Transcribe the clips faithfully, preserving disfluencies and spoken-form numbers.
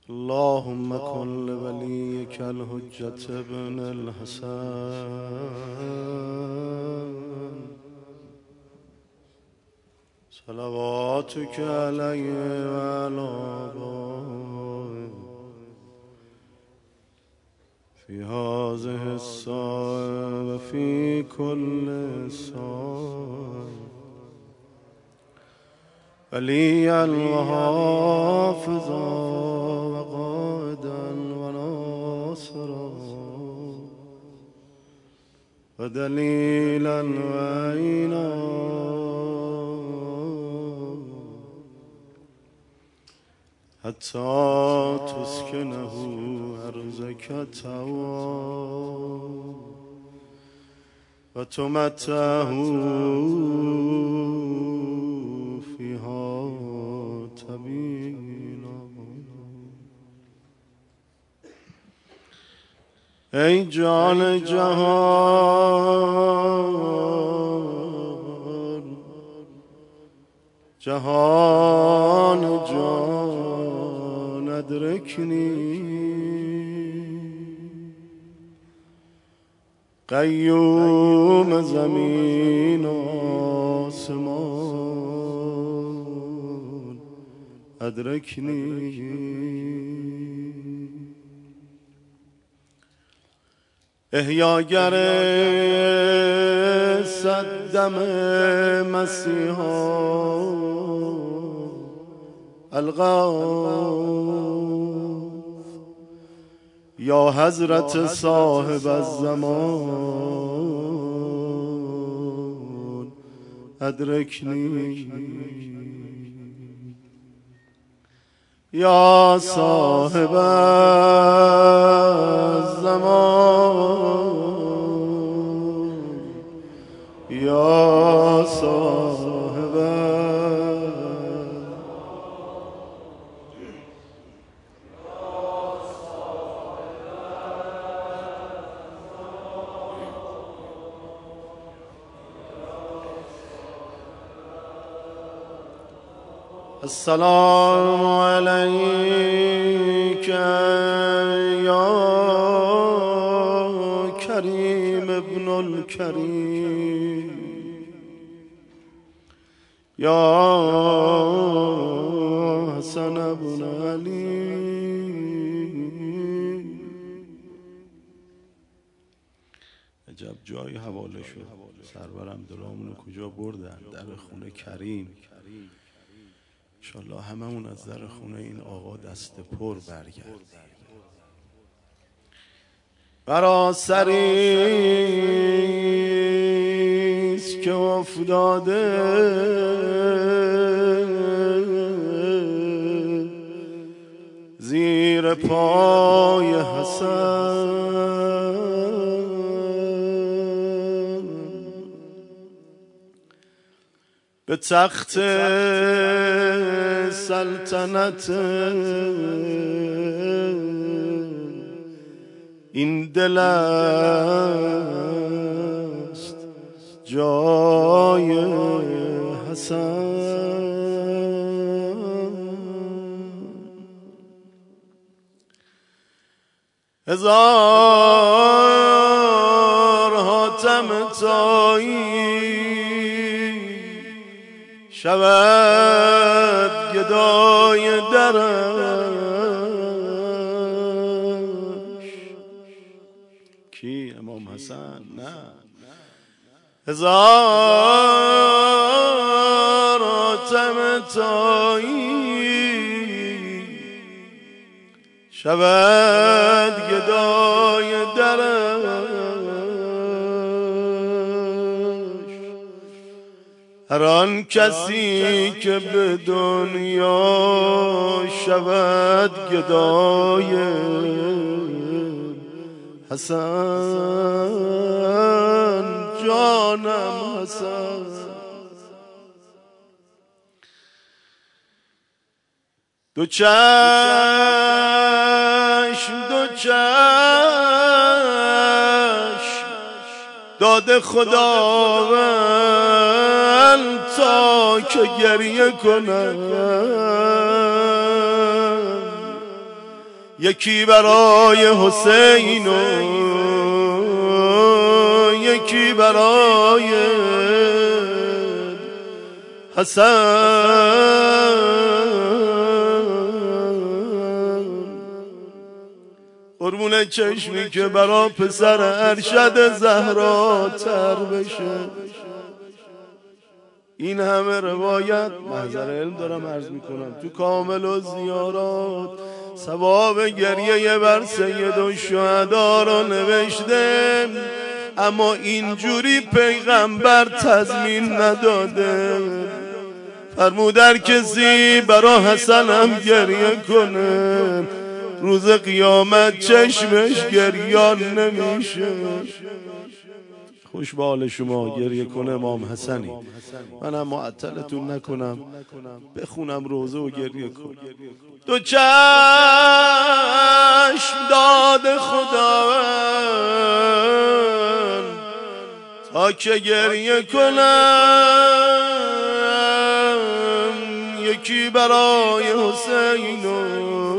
اللهم كن لوليك الحجة ابن الحسن صلواتك عليه وعلى آبائه في هذه الساعة وفي كل ساعة وليا وحافظا وقائدا وناصرا ودليلا وعينا حتى تسكنه أرضك طوعا وتمتعه فيها طويلا. ای جان جهان جهان جان ادرکنی قیوم زمین و آسمان ادرکنی احیاگر صد دم مسیحا الغوث یا حضرت صاحب الزمان ادرکنی یا صاحب الزمان یا صاحب السلام عليك يا كريم ابن الكريم يا حسن ابن علي. عجب جایی حواله شد. سرورم دلامونو کجا بردن؟ در خونه کریم. انشالله هممون از در خونه این آقا دست پر برگردیم. برا سریست که افتاده زیر پای حسن به تخت سلطنت این دل است جای حسن. هزار حاتم تایی شود گدای درش. کی؟ امام حسن؟ نه. هزار حاتم تایی شود گدای درش. هر آن کسی که به دنیا شود گدای حسن، جانم حسن. دو چشم دو چشم داده خداوند تا که گریه کنم، یکی برای حسین و یکی برای حسن. قربون چشمی که برا پسر ارشد زهرا تر بشه. این همه روایت محضر علم دارم عرض میکنم تو کامل و زیارات ثواب گریه بر سید الشهدا را نوشته، اما اینجوری پیغمبر تضمین نداده. فرمود هر کسی برا حسنم گریه کنه روز قیامت چشمش گریان نمیشه. خوش به حال شما گریه کنه امام حسنی. منم معطلتون نکنم، بخونم روزه و گریه کن. دو چشم داد خداوند تا که گریه کنم، یکی برای حسین و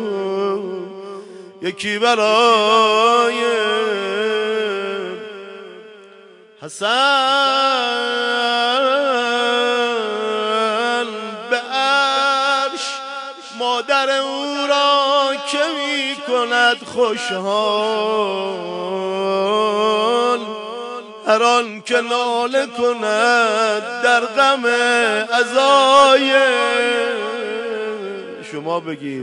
یکی برای حسن. به عرش مادر او را که می کند خوشحال، هر آن که ناله کند در غم عزای شما بگید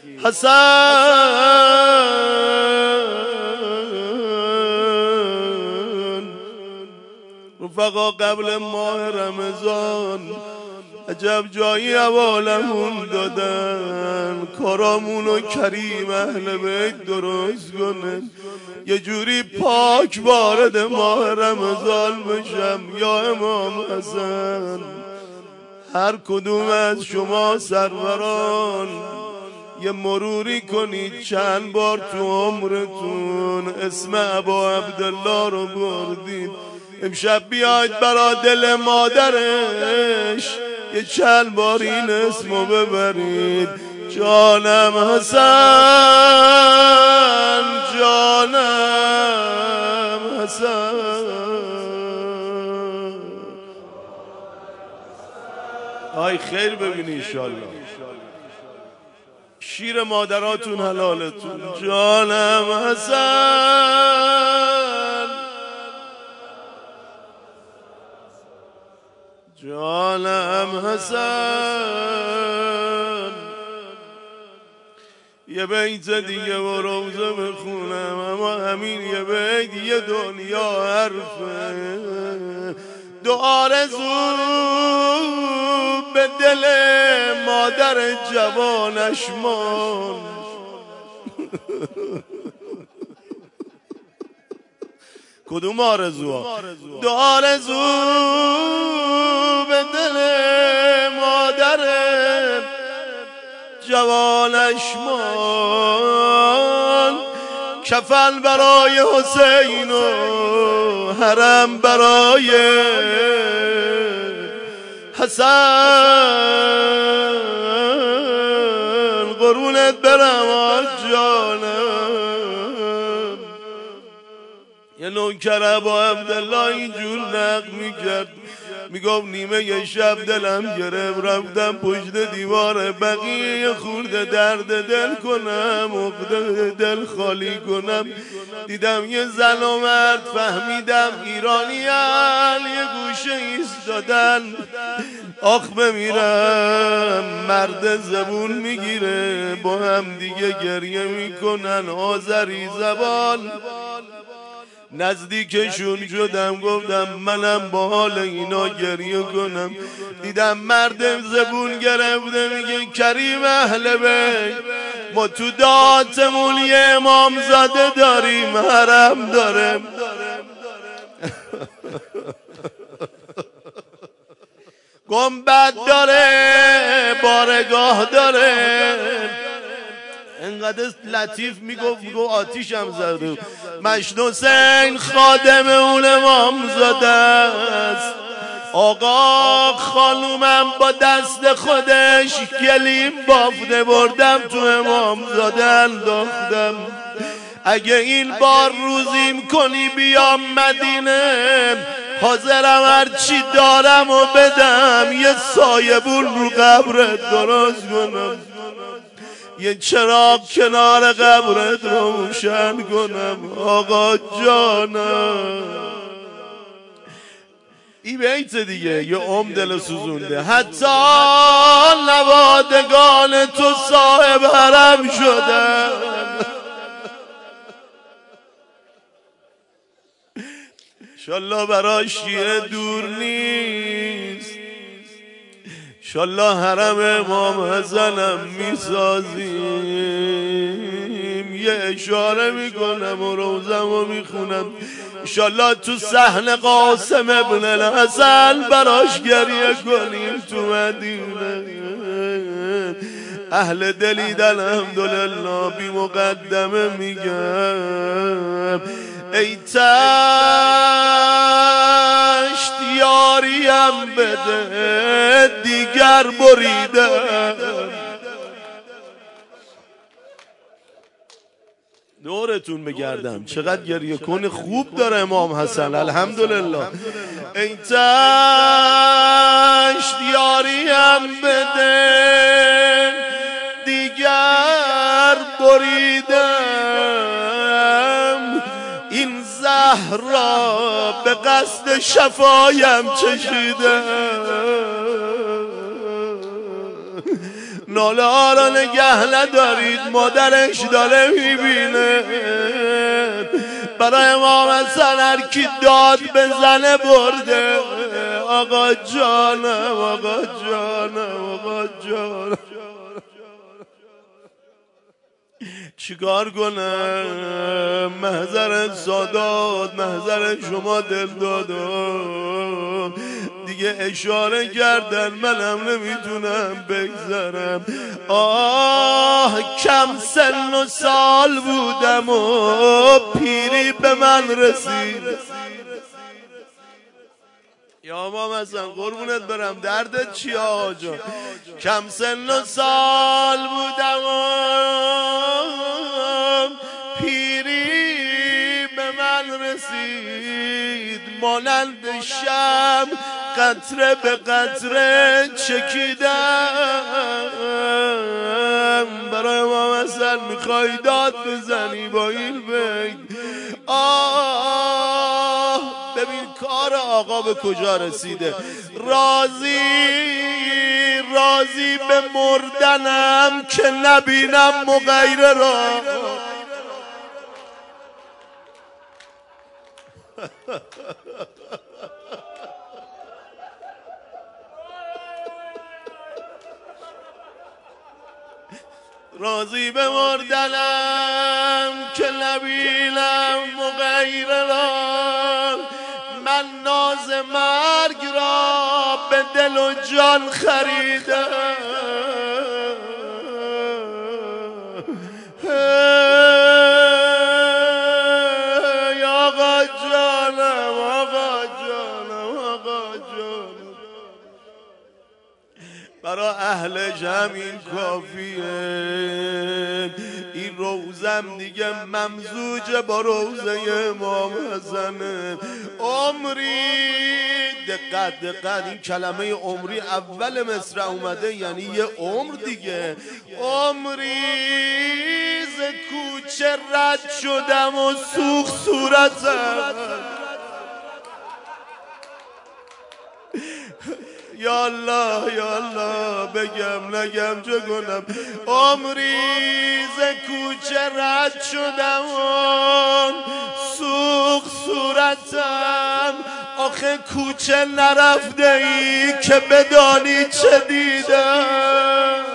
حسن. رفقا قبل ماه رمضان عجب جایی عوالمون دادن، کارامونو کریم اهل بیت درست کنه، یه جوری پاک وارد ماه رمضان بشم. یا امام حسن، هر کدوم از شما سروران یه مروری کنید چند بار تو عمرتون اسم ابا عبدالله رو بردید، امشب بیاید برا دل مادرش یه چند بار این اسمو ببرید. جانم حسن، جانم حسن. آی خیر ببینی انشالله، شیر مادراتون حلالتون. جانم حسن، جانم حسن. یه بیت دیگه و روزه بخونم، اما همین یه بیت یه دنیا حرفه. دو آرزو به دل مادر جوانش مان، کدوم آرزو؟ دو آرزو به دل مادر جوانش مان، کفن برای حسین و حرم برای حسن. قرونت برم جانم. یه نوکر ابا عبدالله اینجور نقل میکرد، میگفت نیمه یه شب دلم گرفت، رفتم پشت دیوار بقیه خورده درد دل کنم، عقده دل خالی کنم. دیدم یه زن و مرد، فهمیدم ایرانی هن، یه گوشه ایستادن. آخ بمیرم، مرد زبون میگیره، با هم دیگه گریه میکنن آذری زبان. نزدیکشون شدم، گفتم منم با حال اینا گریه کنم. دیدم مرد زبون گرفته میگه کریم اهل بیت، ما تو دعاتمون یه امام زاده داریم، حرم داره. گنبد داره، بارگاه داره. انقدر لطیف میگفت، میگفت آتیش هم زده. مجد حسین خادم اون امام زاده است، آقا خانومم با دست خودش گلیم بافته بردم تو امامزاده انداختم. اگه این بار روزیم کنی بیام مدینه، حاضرم هرچی دارم و بدم، یه سایبون رو قبرت درست کنم، یه چراغ کنار قبرت روشن کنم. آقا جانم این بیت دیگه یه عمر دل سوزونده. حتی نوادگان تو صاحب حرم شدن، انشالله برای شیعه دور نیست، انشالله حرم امام حسنم میسازیم. یه اشاره میکنم و روزم رو میخونم، انشالله تو صحن قاسم ابن الحسن براش گریه کنیم تو مدینه. اهل دلید الحمدلله بی مقدمه میگم ای تشت یاریم بده دیگر بریده. دورتون بگردم چقدر گریه کن خوب داره امام حسن الحمدلله. ای تشت یاریم بده دیگر بریدم، این زهر را به قصد شفایم چشیدم. ناله ها را نگه ندارید، مادرش داره میبینه. برای امام حسن هر کی داد بزنه برده. آقا جانم آقا جانم آقا جانم چیکار کنم؟ محضر سادات محضر شما دل دادم دیگه اشاره کردن منم نمیتونم بگذرم. آه کم سن و سال بودم و پیری به من رسید. یا امام حسن قربونت برم دردت چیه آجا؟ کم سن و سال بودم و پیری به من رسید، مانند شم قطره به قطره چکیدم. برای امام حسن میخوای داد بزنی با این بیت. آه ببین کار آقا به کجا رسیده. راضی راضی به مردنم که نبینم مغیره را. راضی به مردنم که نبینم مغیره را. من ناز مرگ را به دل و جان خریدم. ای آقا جانم آقا جانم آقا جانم برای اهل جمعین کافیه. این روزم دیگه ممزوج با روزه امام حسنه. عمری دقت دقت این کلمه عمری اول مصرع اومده یعنی یه عمر دیگه. عمری ز کوچه رد شدم و سوخت صورتم. یا الله یا الله بگم نگم چه کنم. عمری ز کوچه رد شدم و سوخت صورتم. آخه کوچه نرفته ای که بدانی چه دیدم.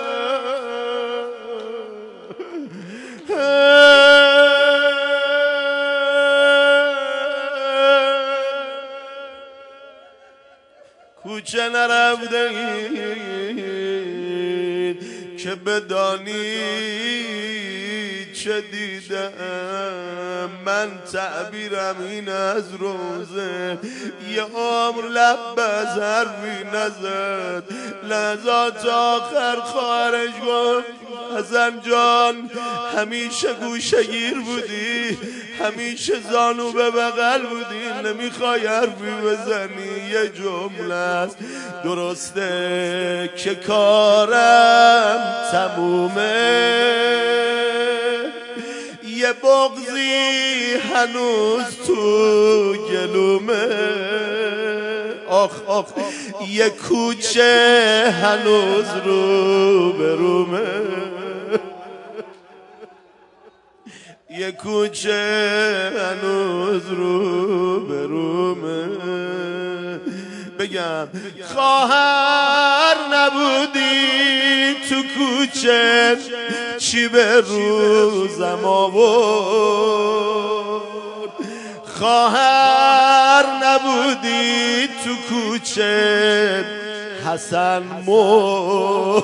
کوچه نرفته ای که بدانی چه دیدم من تعبیرم این از روزه یه عمر لب از حرفی نزد لحظات آخر خواهرش گفت حسن جان همیشه گوشه گیر بودی همیشه زانو به بغل بودی نمیخوای حرفی بزنی یه جمله است درسته که کارم تمومه یه بغضی هنوز تو گلومه آخ آخ یه کوچه هنوز رو برومه یه کوچه هنوز رو برومه بگم خواهر نبودی تو کوچه چی به روزم آورد خواهر نبودی تو کوچه حسن مرد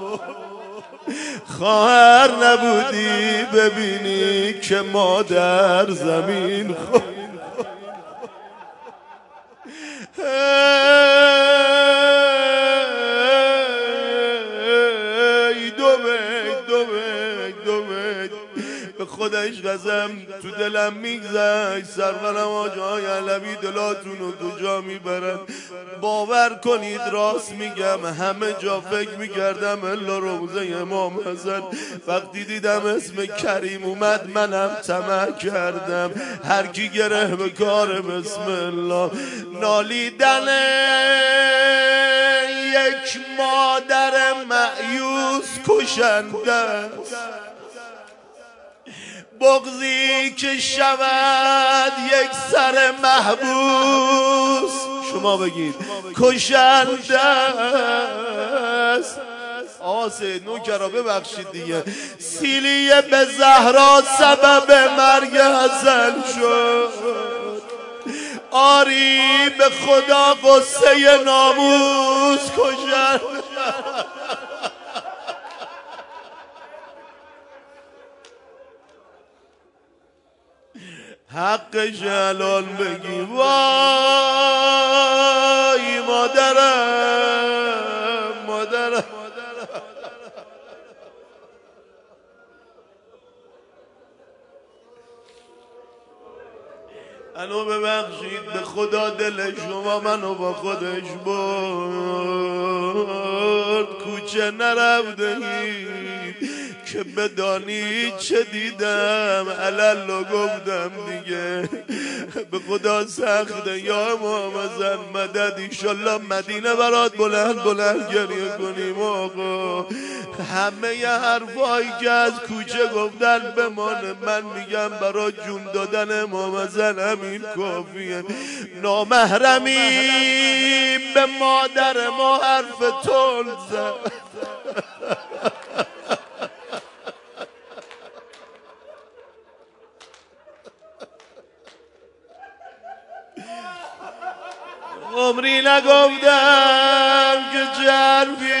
خواهر نبودی ببینی که مادر زمین خورد ای دو بیت دو بیت دو بیت به خودش قسم تو دلم میگذشت سرورم آجای علوی دلاتون رو کجا میبرن باور کنید راست میگم همه جا فکر میکردم الا روزه امام حسن وقتی دیدم اسم کریم اومد منم طمع کردم هر کی گره به کار بسم الله نالیدن یک مادر مأیوس کشنده است بغضی که شود یک سر محبوس شما بگید کشنده است آقا سید نوکرا ببخشید دیگه سیلیه به زهرا سبب مرگ حسن شد آری به خدا قصه ناموس کشنده حقش الان بگی وای مادرم مادرم الو ببخشید به خدا دل شما منو با خودش برد کوچه نرفته که بدانی چه دیدم علالو گفتم دیگه به خدا سخته یا امام حسن مدد ایشالله مدینه برات بلند بلند گریه کنیم آقا همه ی حرفایی که از کوچه گفتن بمانه من میگم برای جون دادن امام حسن همین کافیه نامحرمی به مادر ما حرف تون زد عمری نگفتم که جرفی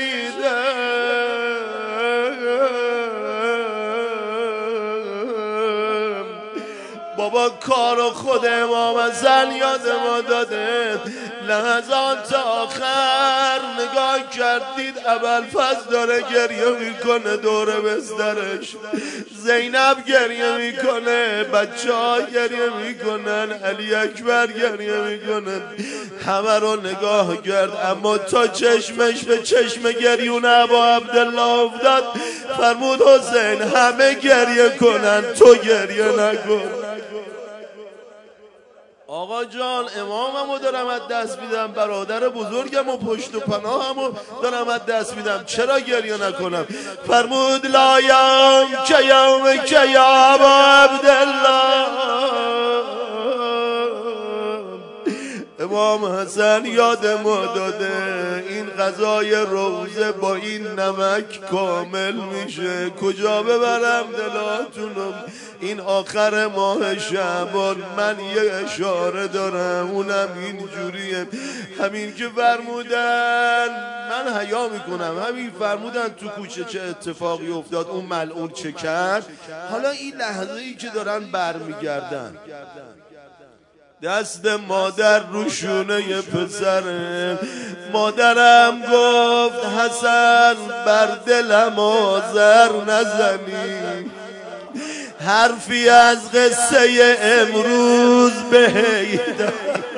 شنیدم بابا کارو خود امام حسن یاد ما داده لحظات آخر نگاه کردید ابوالفضل داره گریه میکنه دور بسترش زینب گریه میکنه بچه ها گریه میکنن علی اکبر گریه میکنن همه رو نگاه کرد اما تا چشمش به چشم گریون ابا عبدالله افتاد فرمود حسین همه گریه کنن تو گریه نکن آقا جان اماممو دارم از دست میدم برادر بزرگم و پشت و پناهمو دارم از دست میدم چرا گریه نکنم فرمود لا یوم که یوم که یا ابا عبدالله امام امام حسن یاد ما داده این غذای روزه با این نمک کامل میشه. کجا ببرم دلاتونم این آخر ماه شعبان؟ من یه اشاره دارم اونم این جوریه، همین که فرمودن، من حیا میکنم، همین فرمودن تو کوچه چه اتفاقی افتاد، اون ملعون چه کرد. حالا این لحظه ای که دارن برمیگردن، دست مادر روشونه ی پسره، مادرم گفت حسن بر دلم آذر نزنی، حرفی از قصه امروز بهیدم.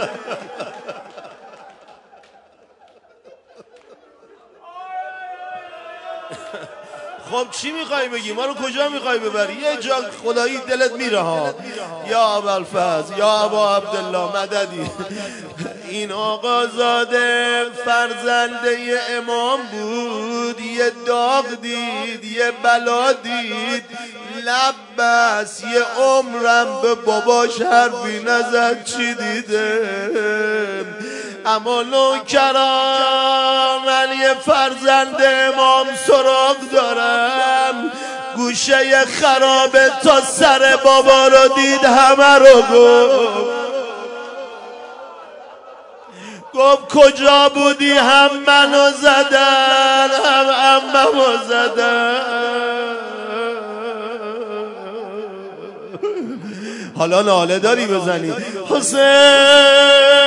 خب چی میخوای بگی؟ ما رو کجا میخوای ببری؟ یه جا خدایی دلت میره ها. یا ابوالفضل، یا ابا عبدالله مددی. این آقازاده فرزنده امام بود، یه داغ دید، یه بلا دید، لب بس، یه عمرم به باباش حرفی نزد. چی دیده؟ اما نوکران، من یه فرزند امام سراغ دارم، گوشه خرابه تا سر بابا رو دید، همه رو گفت گفت کجا بودی؟ هم منو زدن هم عممو زدن. حالا ناله داری بزنی حسین؟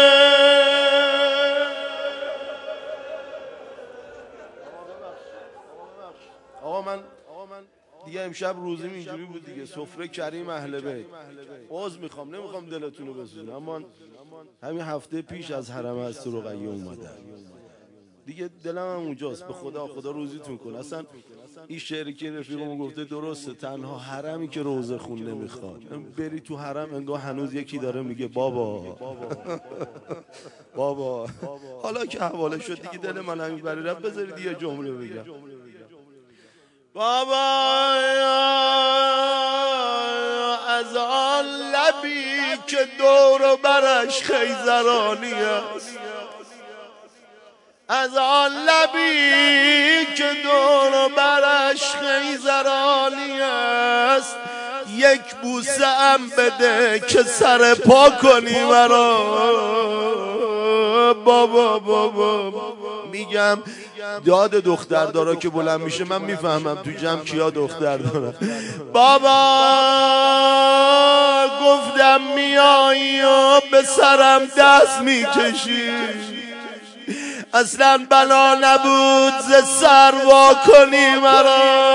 آقا من دیگه امشب روزیم اینجوری بود دیگه، سفره کریم اهل بیت. عذر میخوام، نمیخوام دلتون رو بسوزونم، اما همین هفته پیش از حرم از رقیه اومدن دیگه، دلم هم اونجاست. به خدا خدا روزیتون کن. اصلا این شعری که رفیقمون گفته درسته، تنها حرمی که روزه خون نمیخواد. بری تو حرم انگار هنوز یکی داره میگه بابا بابا. حالا که حواله شد دیگه، دل من همین بری رفت. بذارید یه جمله بگم. بابا از آن لبی که دور و برش خیزرانی است، از آن لبی که دور و برش خیزرانی است، یک بوسه ام بده که سر پا کنی مرا. بابا بابا میگم داد دختر دارا که بلند میشه، من میفهمم تو جمع کیا دختر دارن. بابا گفتم میایی و به سرم دست میکشی، اصلا بلا نبود ز سر وا کنی مرا.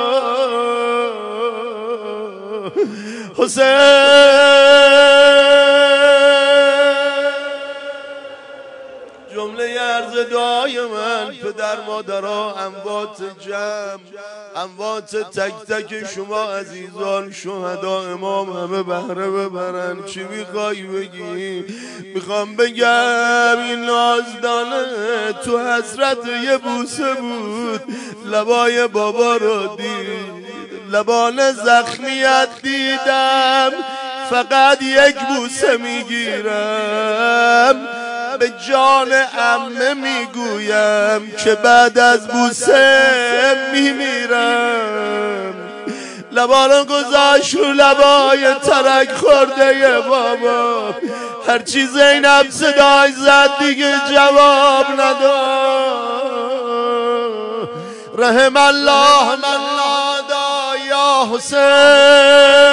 حسین جمله عرض دعای من، پدر مادرها، اموات جمع، اموات تک تک شما عزیزان، شهدا، امام، همه بهره ببرن. چی میخوای بگی؟ میخوام بگم این نازدانه تو حسرت یه بوسه بود، لبای بابا رو دید، لبان زخمیت دیدم، فقط یک بوسه میگیرم، به جان عمه میگویم که بعد از بوسه میمیرم. لبانو گذاشت رو لبای ترک خورده بابا، هرچی زینب صدای زد دیگه جواب نداد. رحم الله من نادا یا حسین.